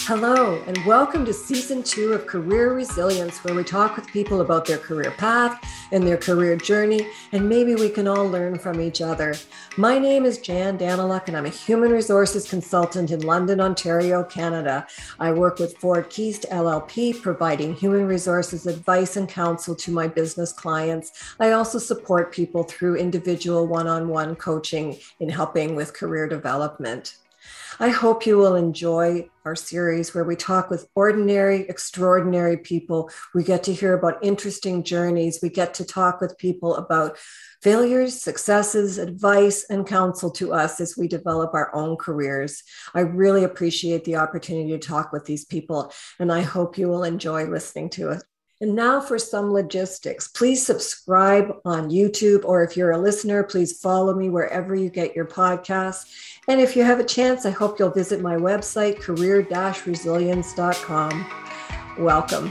Hello, and welcome to Season 2 of Career Resilience, where we talk with people about their career path and their career journey, and maybe we can all learn from each other. My name is Jan Daniluk, and I'm a human resources consultant in London, Ontario, Canada. I work with Ford Keast LLP, providing human resources advice and counsel to my business clients. I also support people through individual one-on-one coaching in helping with career development. I hope you will enjoy our series where we talk with ordinary, extraordinary people. We get to hear about interesting journeys. We get to talk with people about failures, successes, advice, and counsel to us as we develop our own careers. I really appreciate the opportunity to talk with these people, and I hope you will enjoy listening to it. And now for some logistics. Please subscribe on YouTube, or if you're a listener, please follow me wherever you get your podcasts. And if you have a chance, I hope you'll visit my website, career-resilience.com. Welcome.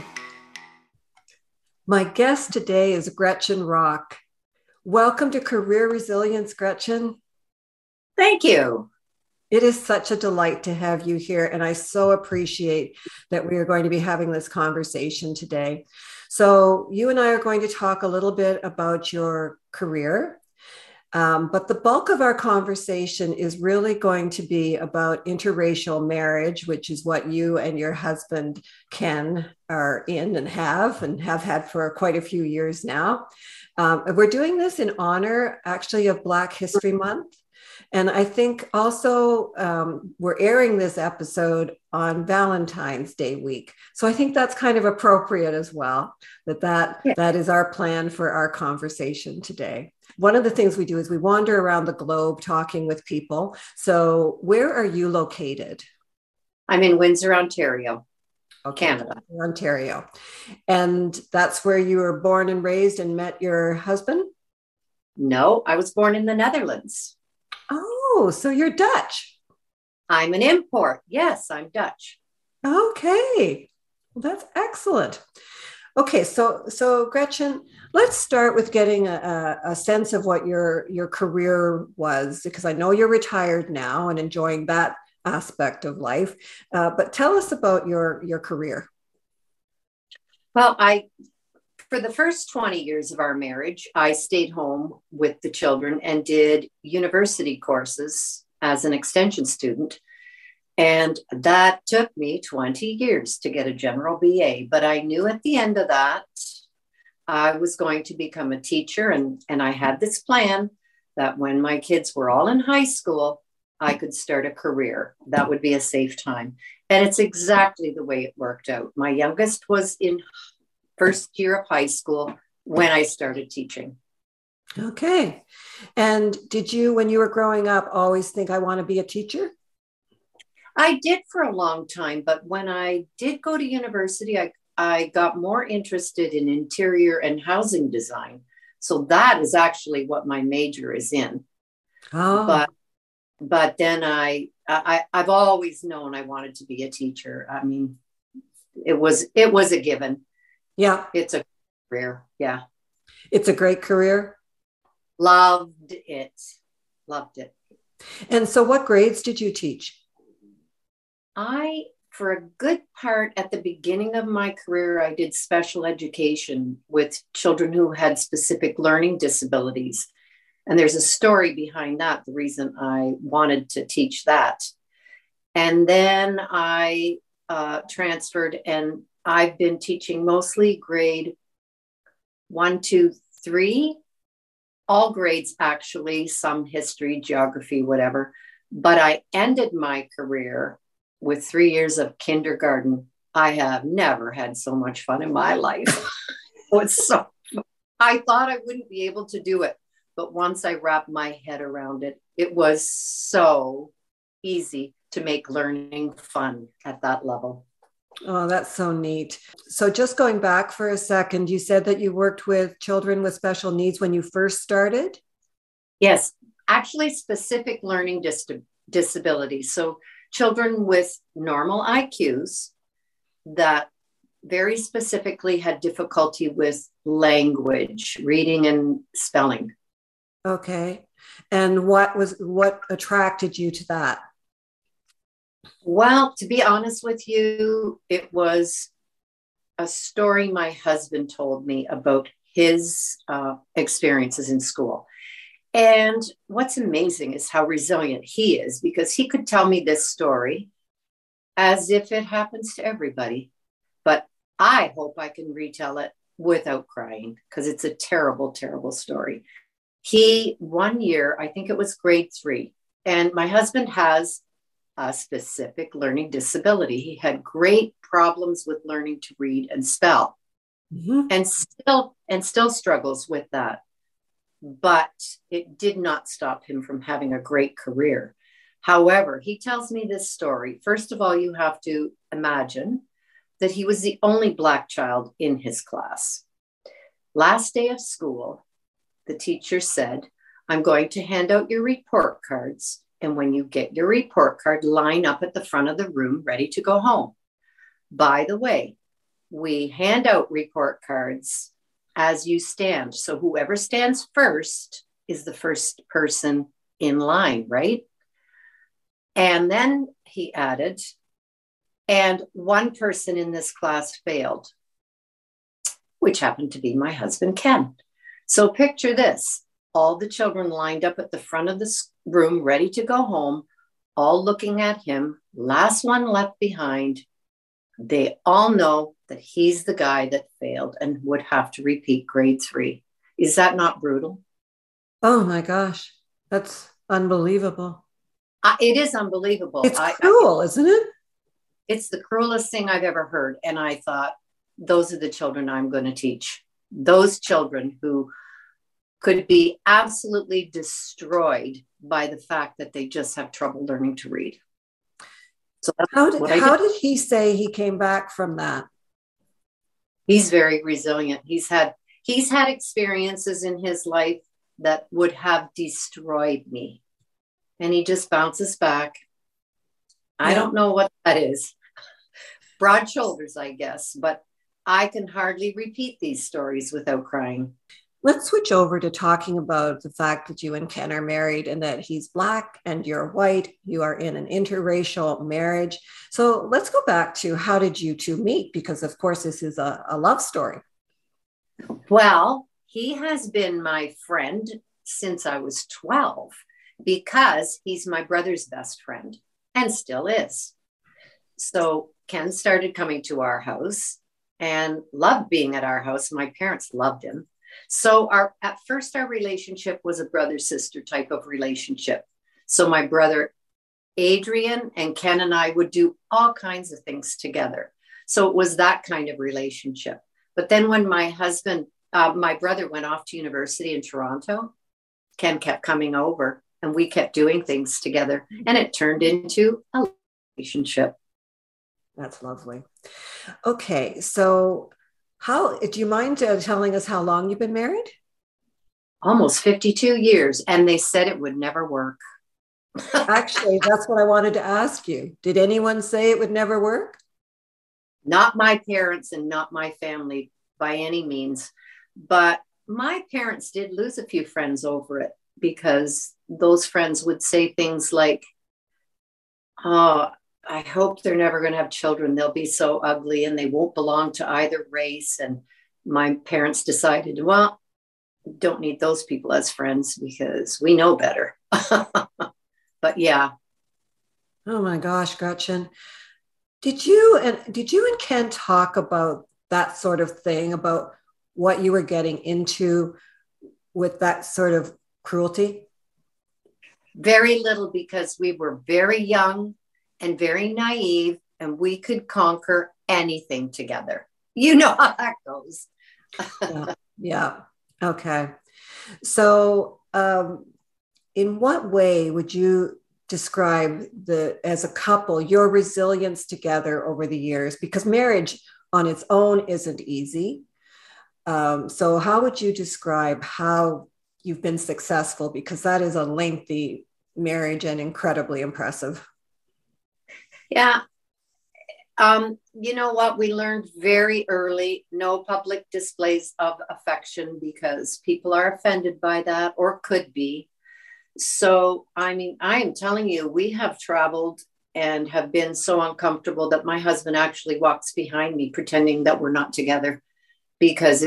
My guest today is Gretchen Rock. Welcome to Career Resilience, Gretchen. Thank you. It is such a delight to have you here, and I so appreciate that we are going to be having this conversation today. So you and I are going to talk a little bit about your career, but the bulk of our conversation is really going to be about interracial marriage, which is what you and your husband, Ken, are in and have had for quite a few years now. We're doing this in honor, actually, of Black History Month. And I think also we're airing this episode on Valentine's Day week. So I think that's kind of appropriate as well, that is our plan for our conversation today. One of the things we do is we wander around the globe talking with people. So where are you located? I'm in Windsor, Ontario, Okay, Canada. Ontario. And that's where you were born and raised and met your husband? No, I was born in the Netherlands. Oh, so you're Dutch. I'm an import. Yes, I'm Dutch. Okay, well, that's excellent. Okay, so Gretchen, let's start with getting a sense of what your career was, because I know you're retired now and enjoying that aspect of life. But tell us about your career. Well, for the first 20 years of our marriage, I stayed home with the children and did university courses as an extension student. And that took me 20 years to get a general BA. But I knew at the end of that, I was going to become a teacher. And I had this plan that when my kids were all in high school, I could start a career. That would be a safe time. And it's exactly the way it worked out. My youngest was in first year of high school when I started teaching. Okay. And did you, when you were growing up, always think, I want to be a teacher? I did for a long time, but when I did go to university, I got more interested in interior and housing design. So that is actually what my major is in. Oh. But then I've always known I wanted to be a teacher. I mean, it was a given. Yeah. It's a career. Yeah. It's a great career. Loved it. And so what grades did you teach? For a good part at the beginning of my career, I did special education with children who had specific learning disabilities. And there's a story behind that, the reason I wanted to teach that. And then I transferred, and I've been teaching mostly grade 1, 2, 3, all grades actually, some history, geography, whatever. But I ended my career with 3 years of kindergarten. I have never had so much fun in my life. I thought I wouldn't be able to do it. But once I wrapped my head around it, it was so easy to make learning fun at that level. Oh, that's so neat. So just going back for a second, you said that you worked with children with special needs when you first started? Yes, actually specific learning disabilities. So children with normal IQs that very specifically had difficulty with language, reading and spelling. Okay. And what attracted you to that? Well, to be honest with you, it was a story my husband told me about his experiences in school. And what's amazing is how resilient he is, because he could tell me this story as if it happens to everybody. But I hope I can retell it without crying, because it's a terrible, terrible story. He, one year, I think it was grade 3, and my husband has a specific learning disability. He had great problems with learning to read and spell, Mhm. and still struggles with that. But it did not stop him from having a great career. However, he tells me this story. First of all, you have to imagine that he was the only Black child in his class. Last day of school, the teacher said, "I'm going to hand out your report cards. And when you get your report card, line up at the front of the room ready to go home. By the way, we hand out report cards as you stand. So whoever stands first is the first person in line, right?" And then he added, "And one person in this class failed," which happened to be my husband, Ken. So picture this: all the children lined up at the front of the room, ready to go home, all looking at him, last one left behind. They all know that he's the guy that failed and would have to repeat grade 3. Is that not brutal? Oh my gosh, that's unbelievable. It is unbelievable. It's cruel, isn't it? It's the cruelest thing I've ever heard. And I thought, those are the children I'm going to teach. Those children who could be absolutely destroyed by the fact that they just have trouble learning to read. So that's what I How did. did he say he came back from that? He's very resilient. He's had experiences in his life that would have destroyed me. And he just bounces back. I Yeah. don't know what that is. Broad shoulders, I guess, but I can hardly repeat these stories without crying. Let's switch over to talking about the fact that you and Ken are married and that he's Black and you're white. You are in an interracial marriage. So let's go back to how did you two meet? Because, of course, this is a love story. Well, he has been my friend since I was 12 because he's my brother's best friend and still is. So Ken started coming to our house and loved being at our house. My parents loved him. So at first our relationship was a brother-sister type of relationship. So my brother Adrian and Ken and I would do all kinds of things together. So it was that kind of relationship. But then when my brother went off to university in Toronto, Ken kept coming over and we kept doing things together, and it turned into a relationship. That's lovely. Okay, so how do you mind telling us how long you've been married? Almost 52 years, and they said it would never work. Actually, that's what I wanted to ask you. Did anyone say it would never work? Not my parents and not my family by any means, but my parents did lose a few friends over it, because those friends would say things like, "Oh, I hope they're never going to have children. They'll be so ugly and they won't belong to either race." And my parents decided, well, don't need those people as friends because we know better. But yeah. Oh my gosh, Gretchen. Did you and Ken talk about that sort of thing, about what you were getting into with that sort of cruelty? Very little, because we were very young and very naive, and we could conquer anything together. You know how that goes. Yeah. Yeah. Okay. So, in what way would you describe as a couple, your resilience together over the years? Because marriage on its own isn't easy. So how would you describe how you've been successful? Because that is a lengthy marriage and incredibly impressive. Yeah. You know what? We learned very early: no public displays of affection, because people are offended by that or could be. So, I mean, I am telling you, we have traveled and have been so uncomfortable that my husband actually walks behind me pretending that we're not together, because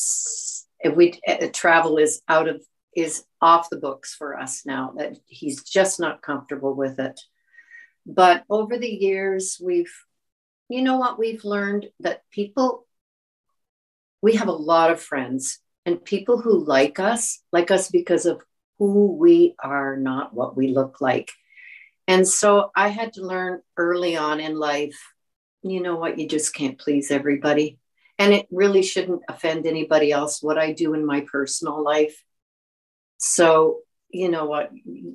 travel is off the books for us now, that he's just not comfortable with it. But over the years, we've learned that we have a lot of friends, and people who like us because of who we are, not what we look like. And so I had to learn early on in life, you know what, you just can't please everybody. And it really shouldn't offend anybody else what I do in my personal life. So, you know what,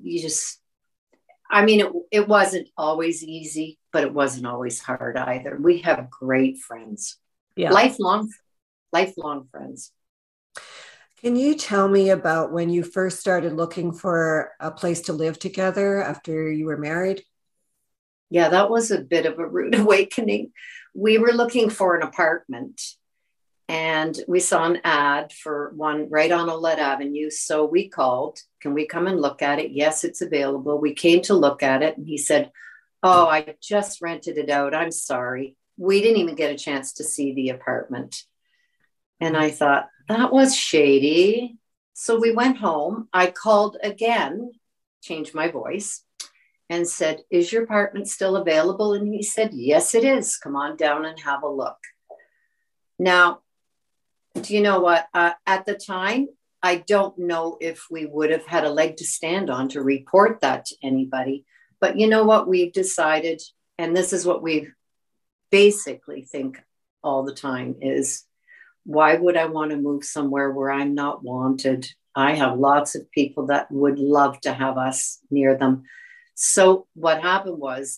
it wasn't always easy, but it wasn't always hard either. We have great friends, lifelong friends. Can you tell me about when you first started looking for a place to live together after you were married? Yeah, that was a bit of a rude awakening. We were looking for an apartment, and we saw an ad for one right on Olette Avenue. So we called, can we come and look at it? Yes, it's available. We came to look at it, and he said, oh, I just rented it out. I'm sorry. We didn't even get a chance to see the apartment. And I thought, that was shady. So we went home. I called again, changed my voice, and said, is your apartment still available? And he said, yes, it is. Come on down and have a look. Now, do you know what? At the time, I don't know if we would have had a leg to stand on to report that to anybody. But you know what we've decided, and this is what we basically think all the time, is why would I want to move somewhere where I'm not wanted? I have lots of people that would love to have us near them. So what happened was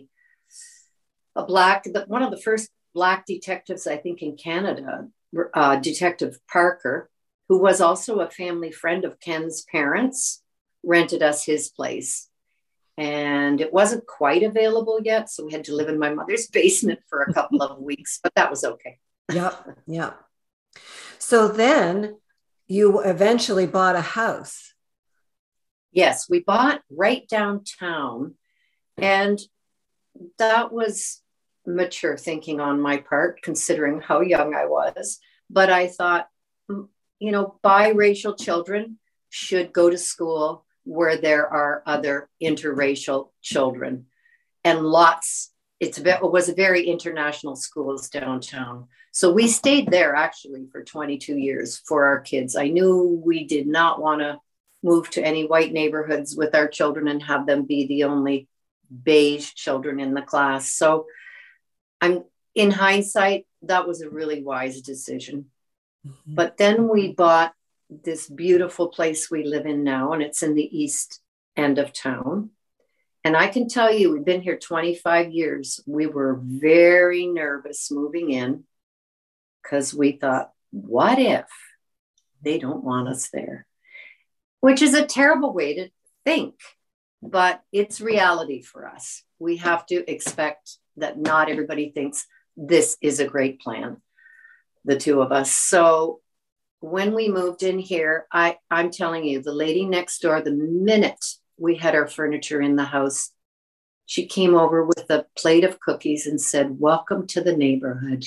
one of the first Black detectives, I think, in Canada, Detective Parker, who was also a family friend of Ken's parents, rented us his place. And it wasn't quite available yet, so we had to live in my mother's basement for a couple of weeks, but that was okay. Yeah. So then you eventually bought a house. Yes, we bought right downtown, and that was mature thinking on my part, considering how young I was. But I thought, biracial children should go to school where there are other interracial children. And it was a very international schools downtown. So we stayed there actually for 22 years for our kids. I knew we did not want to move to any white neighborhoods with our children and have them be the only beige children in the class. So in hindsight, that was a really wise decision. Mm-hmm. But then we bought this beautiful place we live in now, and it's in the east end of town. And I can tell you, we've been here 25 years. We were very nervous moving in because we thought, what if they don't want us there? Which is a terrible way to think, but it's reality for us. We have to expect that not everybody thinks this is a great plan, the two of us. So when we moved in here, I'm telling you, the lady next door, the minute we had our furniture in the house, she came over with a plate of cookies and said, welcome to the neighborhood.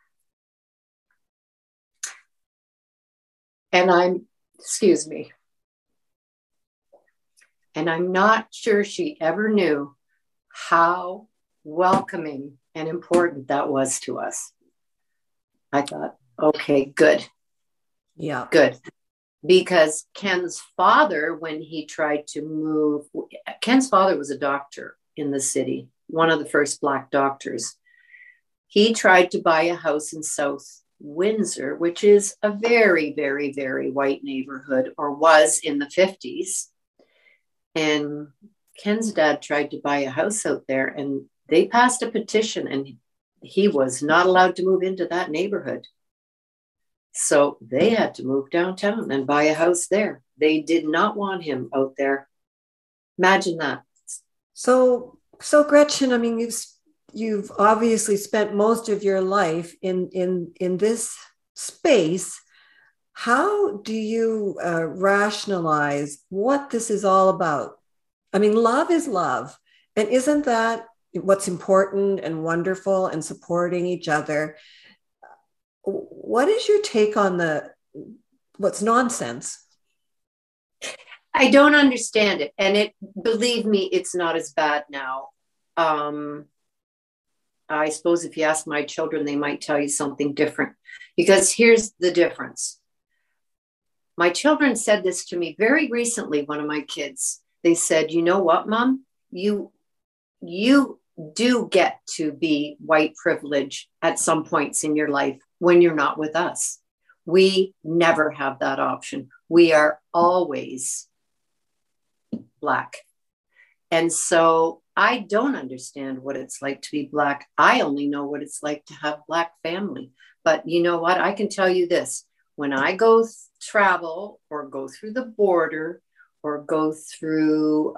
And excuse me. And I'm not sure she ever knew how welcoming and important that was to us. I thought, okay, good. Yeah. Good. Because Ken's father, when he tried to move, Ken's father was a doctor in the city, one of the first Black doctors. He tried to buy a house in South Windsor, which is a very, very, very white neighborhood, or was in the 50s. And Ken's dad tried to buy a house out there, and they passed a petition, and he was not allowed to move into that neighborhood. So they had to move downtown and buy a house there. They did not want him out there. Imagine that. So Gretchen, I mean, you've obviously spent most of your life in this space. How do you rationalize what this is all about? I mean, love is love. And isn't that what's important and wonderful and supporting each other? What is your take on what's nonsense? I don't understand it. And believe me, it's not as bad now. I suppose if you ask my children, they might tell you something different, because here's the difference. My children said this to me very recently, one of my kids. They said, you know what, Mom? You do get to be white privilege at some points in your life when you're not with us. We never have that option. We are always Black. And so I don't understand what it's like to be Black. I only know what it's like to have Black family. But you know what? I can tell you this. When I go travel or go through the border or go through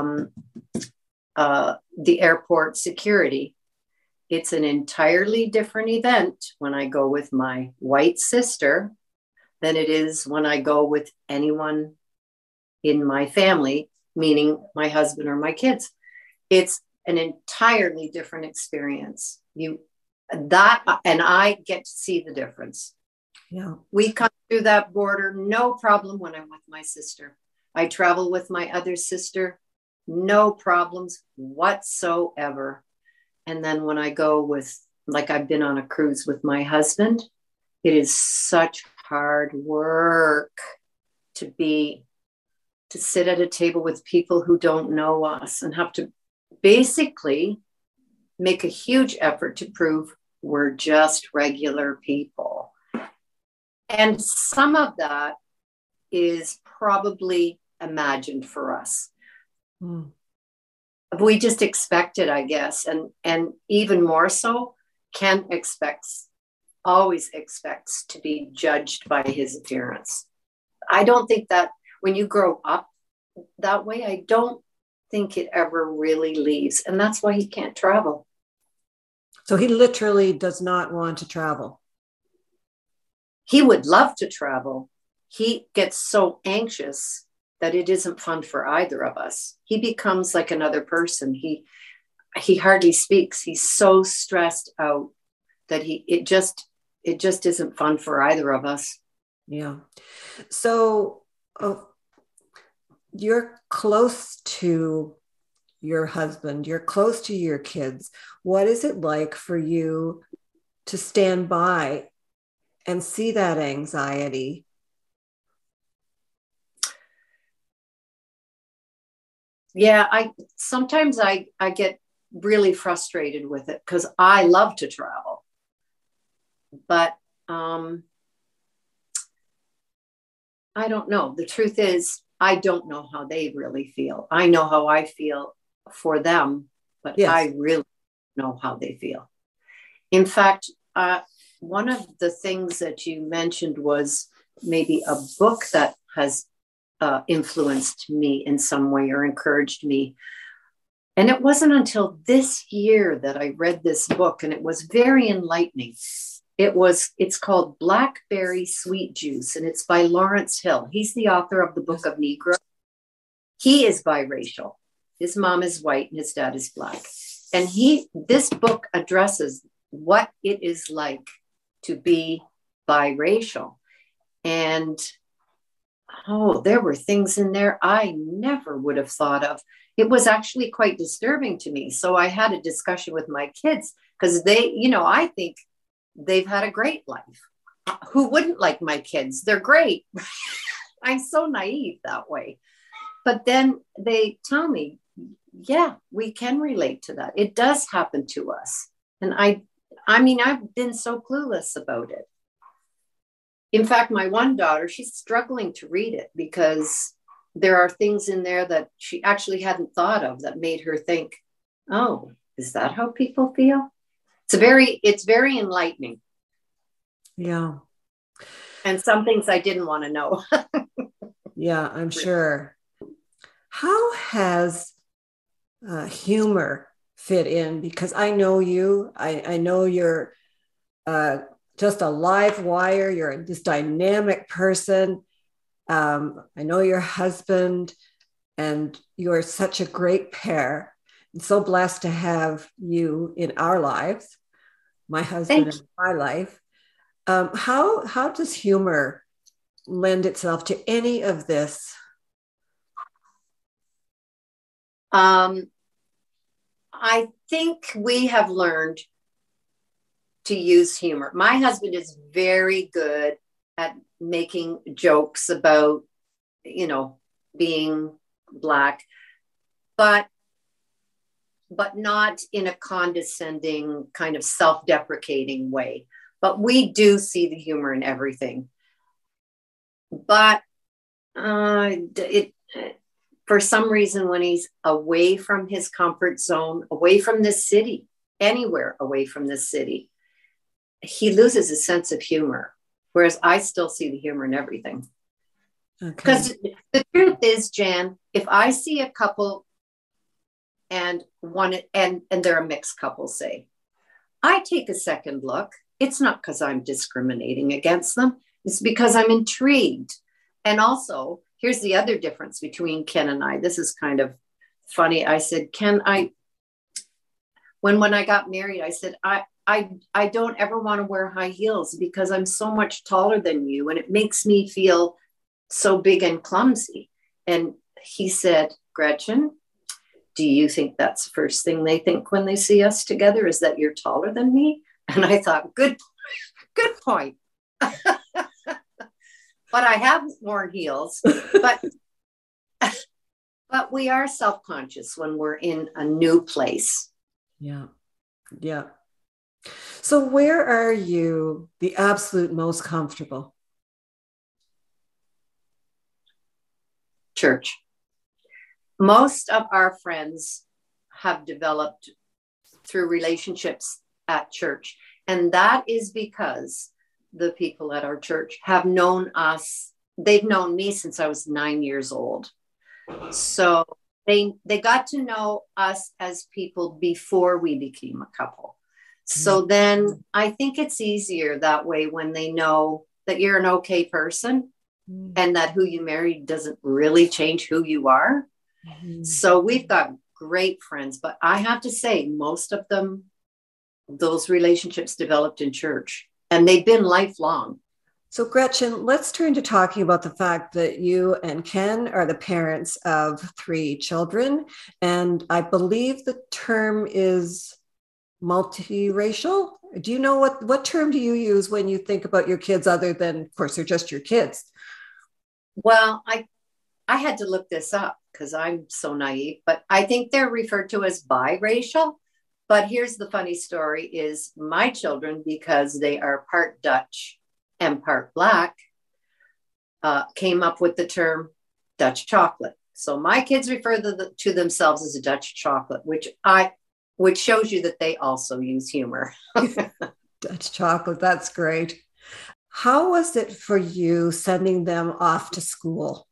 the airport security, it's an entirely different event when I go with my white sister than it is when I go with anyone in my family, meaning my husband or my kids. It's an entirely different experience. And I get to see the difference. Yeah. We come through that border, no problem when I'm with my sister. I travel with my other sister, no problems whatsoever. And then when I go with, like I've been on a cruise with my husband, it is such hard work to sit at a table with people who don't know us and have to basically make a huge effort to prove we're just regular people. And some of that is probably imagined for us. Mm. We just expect it, I guess. And even more so, Ken always expects to be judged by his appearance. I don't think that when you grow up that way, I don't think it ever really leaves. And that's why he can't travel. So he literally does not want to travel. He would love to travel. He gets so anxious that it isn't fun for either of us. He becomes like another person. He hardly speaks. He's so stressed out that it just isn't fun for either of us. Yeah. So you're close to your husband, you're close to your kids. What is it like for you to stand by and see that anxiety? Yeah, sometimes I get really frustrated with it because I love to travel. But I don't know. The truth is, I don't know how they really feel. I know how I feel for them, but yes. I really don't know how they feel. In fact, one of the things that you mentioned was maybe a book that has influenced me in some way or encouraged me. And it wasn't until this year that I read this book, and it was very enlightening. It's called Blackberry Sweet Juice, and it's by Lawrence Hill. He's the author of the Book of Negro. He is biracial. His mom is white and his dad is Black. And this book addresses what it is like to be biracial. And there were things in there I never would have thought of. It was actually quite disturbing to me. So I had a discussion with my kids because I think they've had a great life. Who wouldn't like my kids? They're great. I'm so naive that way. But then they tell me, yeah, we can relate to that. It does happen to us. And I've been so clueless about it. In fact, my one daughter, she's struggling to read it because there are things in there that she actually hadn't thought of that made her think, oh, is that how people feel? It's very enlightening. Yeah. And some things I didn't want to know. Yeah, I'm sure. How has humor fit in? Because I know you, I know you're just a live wire. You're this dynamic person. I know your husband, and you're such a great pair. So blessed to have you in our lives, my husband Thank and my life. How does humor lend itself to any of this? you. I think we have learned to use humor. My husband is very good at making jokes about, being Black, but not in a condescending, kind of self-deprecating way. But we do see the humor in everything. But for some reason, when he's away from his comfort zone, away from this city, anywhere away from this city, he loses his sense of humor. Whereas I still see the humor in everything. Because the truth is, Jan, if I see a couple and they're a mixed couple, say, I take a second look. It's not because I'm discriminating against them. It's because I'm intrigued. And also, here's the other difference between Ken and I. This is kind of funny. I said, Ken, when I got married, I said, I don't ever want to wear high heels because I'm so much taller than you and it makes me feel so big and clumsy. And he said, Gretchen, do you think that's the first thing they think when they see us together is that you're taller than me? And I thought, good point. But I have worn heels, but we are self-conscious when we're in a new place. Yeah. Yeah. So where are you the absolute most comfortable? Church. Most of our friends have developed through relationships at church. And that is because the people at our church have known us. They've known me since I was 9 years old. So they got to know us as people before we became a couple. So then I think it's easier that way when they know that you're an okay person and that who you marry doesn't really change who you are. So we've got great friends, but I have to say most of them, those relationships developed in church and they've been lifelong. So Gretchen, let's turn to talking about the fact that you and Ken are the parents of 3 children. And I believe the term is multiracial. Do you know what term do you use when you think about your kids other than, of course, they're just your kids? Well, I had to look this up because I'm so naive, but I think they're referred to as biracial. But here's the funny story is my children, because they are part Dutch and part Black, came up with the term Dutch chocolate. So my kids refer to themselves as a Dutch chocolate, which shows you that they also use humor. Dutch chocolate, that's great. How was it for you sending them off to school?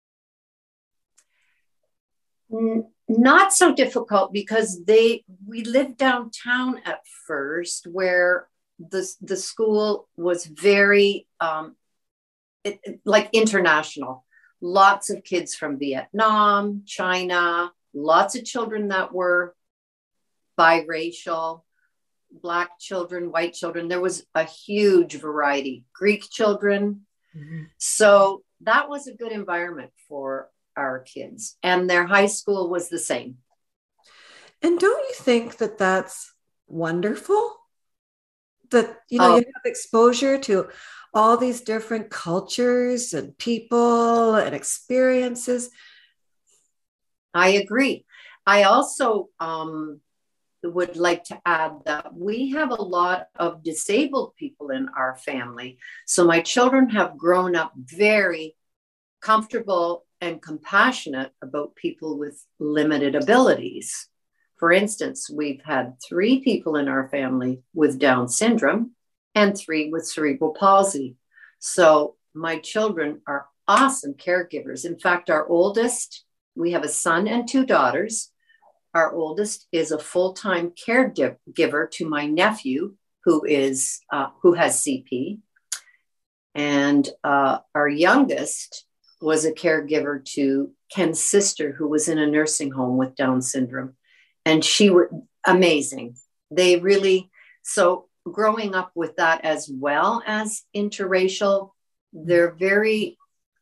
Not so difficult because we lived downtown at first where the school was very like international. Lots of kids from Vietnam, China, lots of children that were biracial, Black children, white children. There was a huge variety, Greek children. Mm-hmm. So that was a good environment for our kids. And their high school was the same. And don't you think that that's wonderful? That, you have exposure to all these different cultures and people and experiences. I agree. I also would like to add that we have a lot of disabled people in our family. So my children have grown up very comfortable and compassionate about people with limited abilities. For instance, we've had 3 people in our family with Down syndrome and 3 with cerebral palsy. So my children are awesome caregivers. In fact, our oldest, we have a son and 2 daughters. Our oldest is a full-time caregiver to my nephew, who has CP. And our youngest was a caregiver to Ken's sister, who was in a nursing home with Down syndrome. and she were amazing. They really, so growing up with that as well as interracial, they're very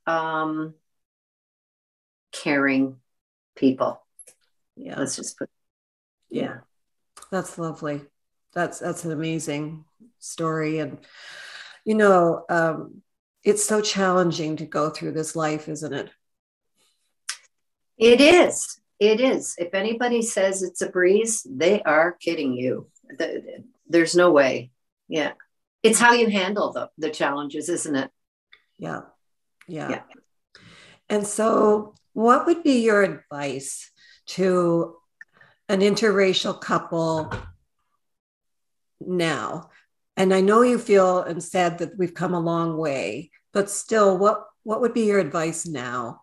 caring people. Yeah. Let's just put, yeah. That's lovely. That's an amazing story. And, it's so challenging to go through this life, isn't it? It is. It is. If anybody says it's a breeze, they are kidding you. There's no way. Yeah. It's how you handle the challenges, isn't it? Yeah. Yeah. And so, what would be your advice to an interracial couple now? And I know you feel and said that we've come a long way, but still, what would be your advice now?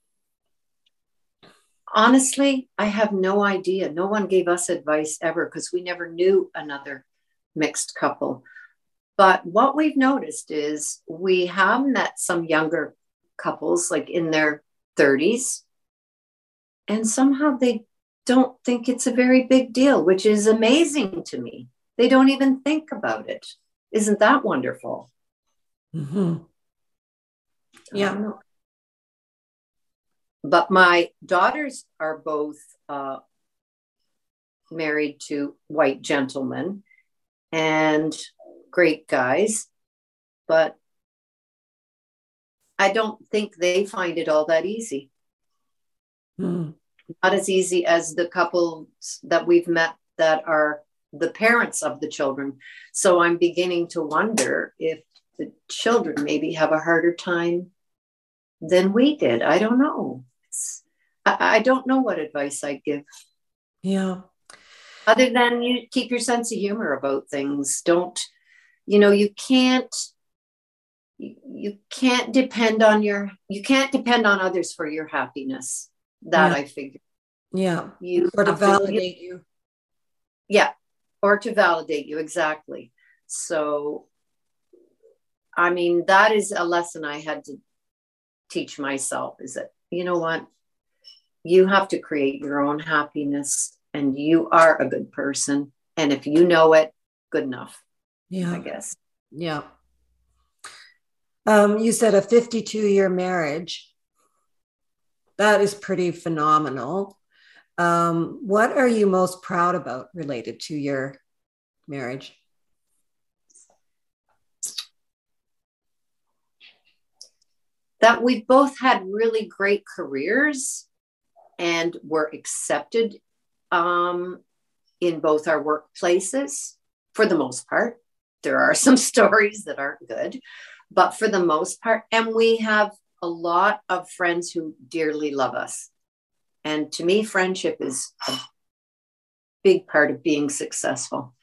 Honestly, I have no idea. No one gave us advice ever because we never knew another mixed couple. But what we've noticed is we have met some younger couples, like in their 30s, and somehow they don't think it's a very big deal, which is amazing to me. They don't even think about it. Isn't that wonderful? Mm-hmm. Yeah. But my daughters are both married to white gentlemen and great guys, but I don't think they find it all that easy. Mm. Not as easy as the couples that we've met that are the parents of the children. So I'm beginning to wonder if the children maybe have a harder time than we did. I don't know. I don't know what advice I'd give. Yeah. Other than you keep your sense of humor about things. Don't, you can't depend on others for your happiness. That I figure. Yeah. Or to validate you. Yeah. Or to validate you. Exactly. So, I mean, that is a lesson I had to teach myself, is that, you know what? You have to create your own happiness, and you are a good person. And if you know it, good enough. Yeah. I guess. Yeah. You said a 52-year marriage. That is pretty phenomenal. What are you most proud about related to your marriage? That we've both had really great careers and were accepted in both our workplaces for the most part. There are some stories that aren't good, but for the most part, and we have a lot of friends who dearly love us. And to me, friendship is a big part of being successful.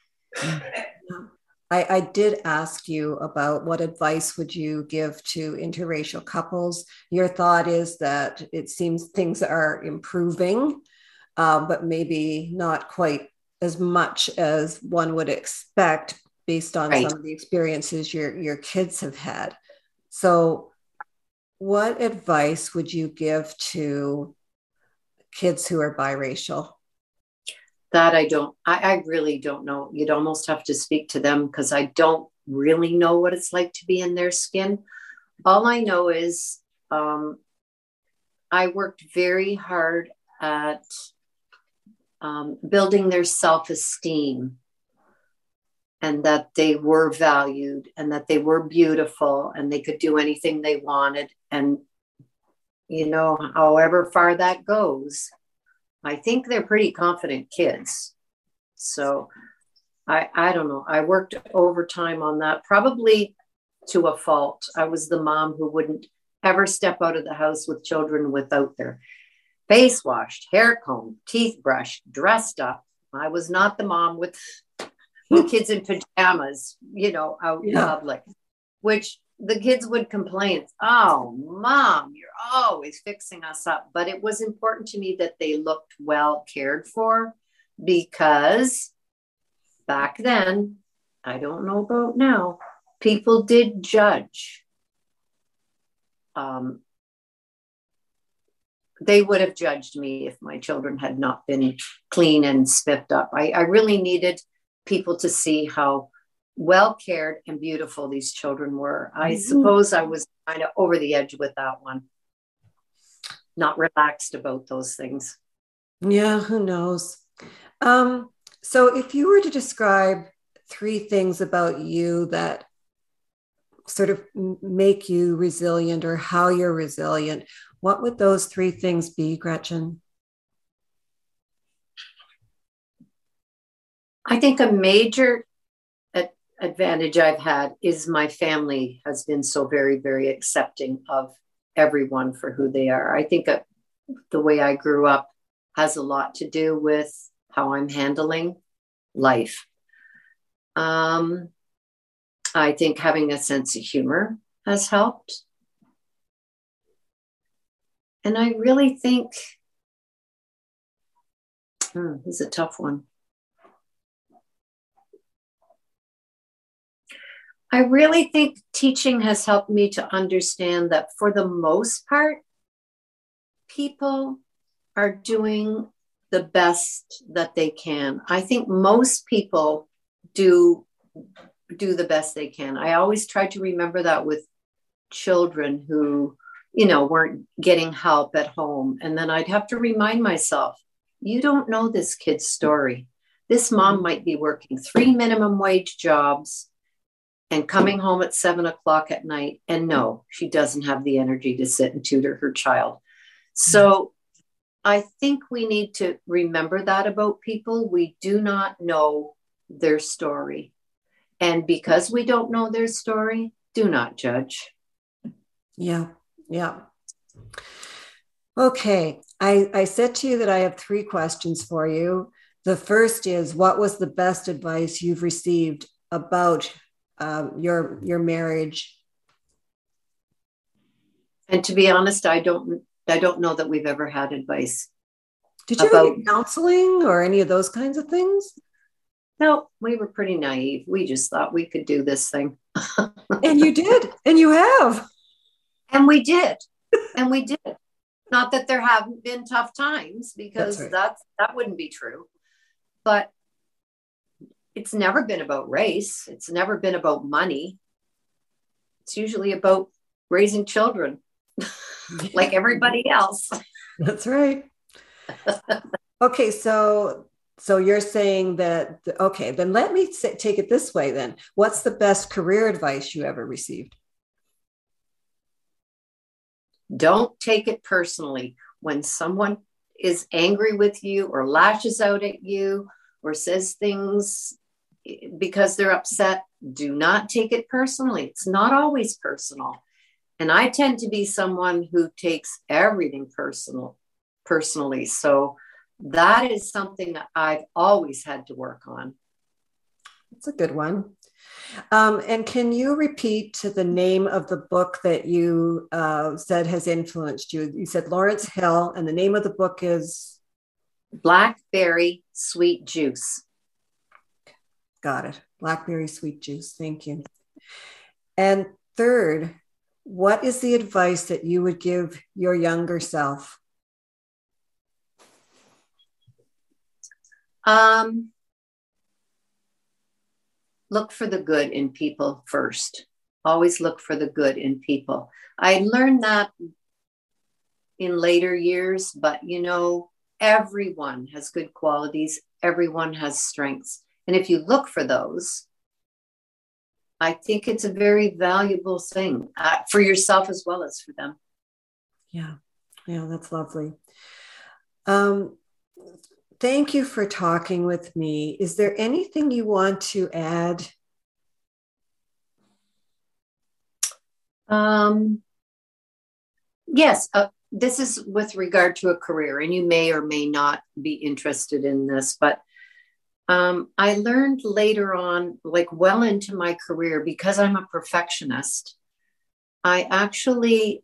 I did ask you about what advice would you give to interracial couples. Your thought is that it seems things are improving, but maybe not quite as much as one would expect based on some of the experiences your kids have had. So what advice would you give to kids who are biracial? That I really don't know. You'd almost have to speak to them because I don't really know what it's like to be in their skin. All I know is I worked very hard at building their self-esteem, and that they were valued and that they were beautiful and they could do anything they wanted. And, however far that goes, I think they're pretty confident kids. So I don't know. I worked overtime on that, probably to a fault. I was the mom who wouldn't ever step out of the house with children without their face washed, hair combed, teeth brushed, dressed up. I was not the mom with kids in pajamas, out in public, which the kids would complain, "Oh, Mom, you're always fixing us up." But it was important to me that they looked well cared for, because back then, I don't know about now, people did judge they would have judged me if my children had not been clean and spiffed up. I really needed people to see how well cared and beautiful these children were. I suppose I was kind of over the edge with that one, not relaxed about those things. Yeah, who knows? So if you were to describe 3 things about you that sort of make you resilient or how you're resilient, what would those 3 things be, Gretchen? I think a major advantage I've had is my family has been so very, very accepting of everyone for who they are. I think the way I grew up has a lot to do with how I'm handling life. I think having a sense of humor has helped. And I really think, this is a tough one. I really think teaching has helped me to understand that for the most part, people are doing the best that they can. I think most people do the best they can. I always try to remember that with children who, weren't getting help at home. And then I'd have to remind myself, you don't know this kid's story. This mom might be working 3 minimum wage jobs and coming home at 7:00 at night. And no, she doesn't have the energy to sit and tutor her child. So I think we need to remember that about people. We do not know their story. And because we don't know their story, do not judge. Yeah. Okay. I said to you that I have 3 questions for you. The first is, what was the best advice you've received about your marriage? And to be honest, I don't know that we've ever had advice. Did you ever get counseling or any of those kinds of things? No, we were pretty naive. We just thought we could do this thing. And you did, and you have. And we did. Not that there haven't been tough times, because right. that wouldn't be true. But it's never been about race. It's never been about money. It's usually about raising children like everybody else. That's right. Okay, so you're saying that, okay, then let me take it this way then. What's the best career advice you ever received? Don't take it personally. When someone is angry with you or lashes out at you or says things because they're upset, do not take it personally. It's not always personal. And I tend to be someone who takes everything personally. So that is something that I've always had to work on. That's a good one. And can you repeat the name of the book that you said has influenced you? You said Lawrence Hill, and the name of the book is? Blackberry Sweet Juice. Got it. Blackberry Sweet Juice. Thank you. And third, what is the advice that you would give your younger self? Look for the good in people first. Always look for the good in people. I learned that in later years, but everyone has good qualities. Everyone has strengths. And if you look for those, I think it's a very valuable thing for yourself as well as for them. Yeah, that's lovely. Thank you for talking with me. Is there anything you want to add? Yes, this is with regard to a career, and you may or may not be interested in this, but I learned later on, like well into my career, because I'm a perfectionist, I actually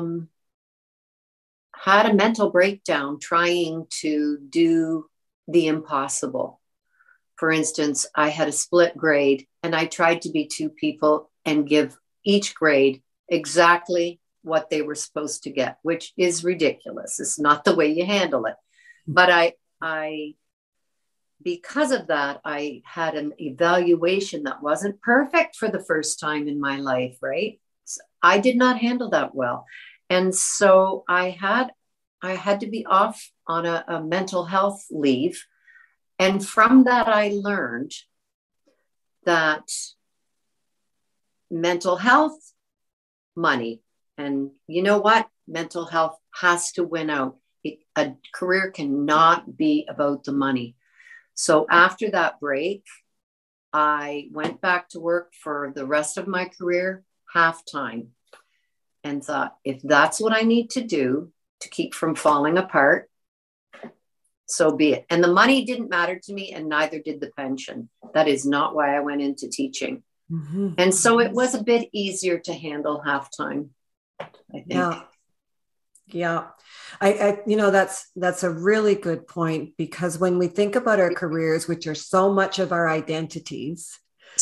had a mental breakdown trying to do the impossible. For instance, I had a split grade and I tried to be 2 people and give each grade exactly what they were supposed to get, which is ridiculous. It's not the way you handle it. But I because of that, I had an evaluation that wasn't perfect for the first time in my life, right? So I did not handle that well. And so I had to be off on a mental health leave. And from that, I learned that mental health, money, and you know what? Mental health has to win out. A career cannot be about the money. So after that break, I went back to work for the rest of my career, half-time, and thought, if that's what I need to do to keep from falling apart, so be it. And the money didn't matter to me, and neither did the pension. That is not why I went into teaching. Mm-hmm. And so it was a bit easier to handle half-time, I think. Yeah. I that's a really good point, because when we think about our careers, which are so much of our identities,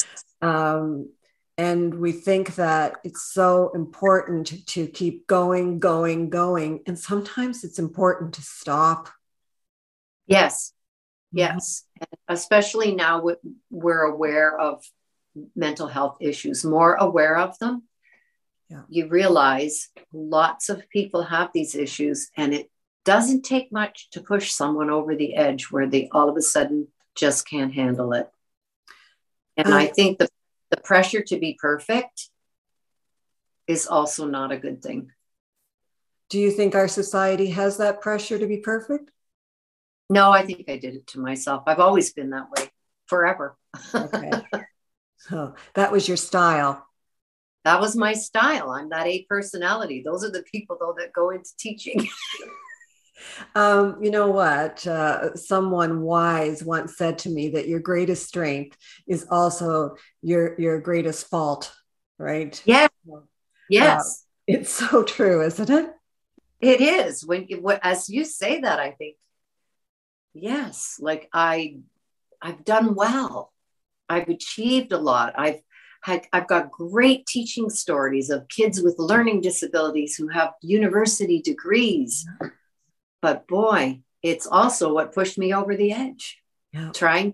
and we think that it's so important to keep going. And sometimes it's important to stop. Yes. Yes. Mm-hmm. Especially now we're aware of mental health issues, more aware of them. Yeah. You realize lots of people have these issues, and it doesn't take much to push someone over the edge where they all of a sudden just can't handle it. And I think the pressure to be perfect is also not a good thing. Do you think our society has that pressure to be perfect? No, I think I did it to myself. I've always been that way, forever. Okay. So that was your style. That was my style. I'm that A personality. Those are the people, though, that go into teaching. You know what? Someone wise once said to me that your greatest strength is also your greatest fault, right? Yeah. Yes. It's so true, isn't it? It is. As you say that, I think, yes, like I've done well. I've achieved a lot. I've got great teaching stories of kids with learning disabilities who have university degrees. But boy, it's also what pushed me over the edge. Yeah. Trying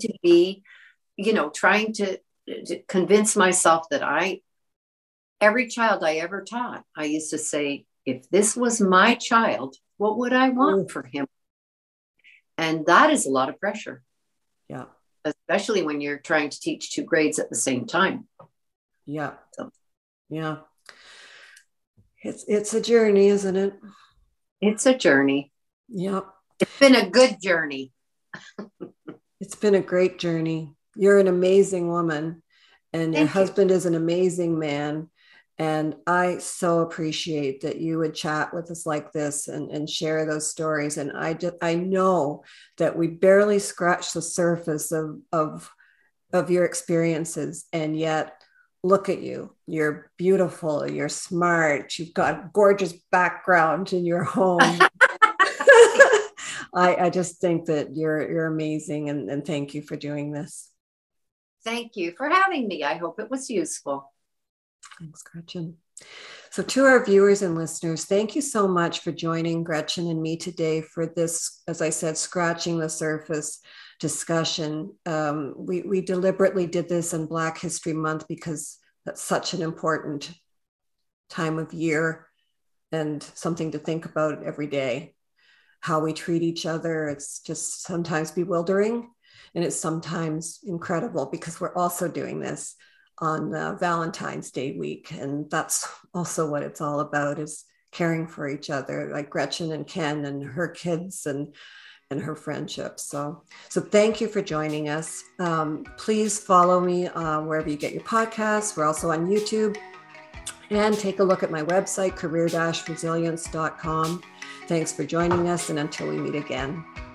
to convince myself that every child I ever taught, I used to say, if this was my child, what would I want for him? And that is a lot of pressure. Yeah. Especially when you're trying to teach two grades at the same time. Yeah. So. Yeah. It's a journey, isn't it? It's a journey. Yeah. It's been a good journey. It's been a great journey. You're an amazing woman, and your husband is an amazing man. And I so appreciate that you would chat with us like this and share those stories. And I know that we barely scratched the surface of your experiences, and yet look at you. You're beautiful. You're smart. You've got a gorgeous background in your home. I just think that you're amazing, and thank you for doing this. Thank you for having me. I hope it was useful. Thanks, Gretchen. So to our viewers and listeners, thank you so much for joining Gretchen and me today for this, as I said, scratching the surface discussion. We deliberately did this in Black History Month because that's such an important time of year and something to think about every day. How we treat each other, it's just sometimes bewildering, and it's sometimes incredible because we're also doing this on Valentine's Day week. And that's also what it's all about, is caring for each other, like Gretchen and Ken and her kids and her friendships. So thank you for joining us. Please follow me wherever you get your podcasts. We're also on YouTube, and take a look at my website, career-resilience.com. Thanks for joining us, and until we meet again.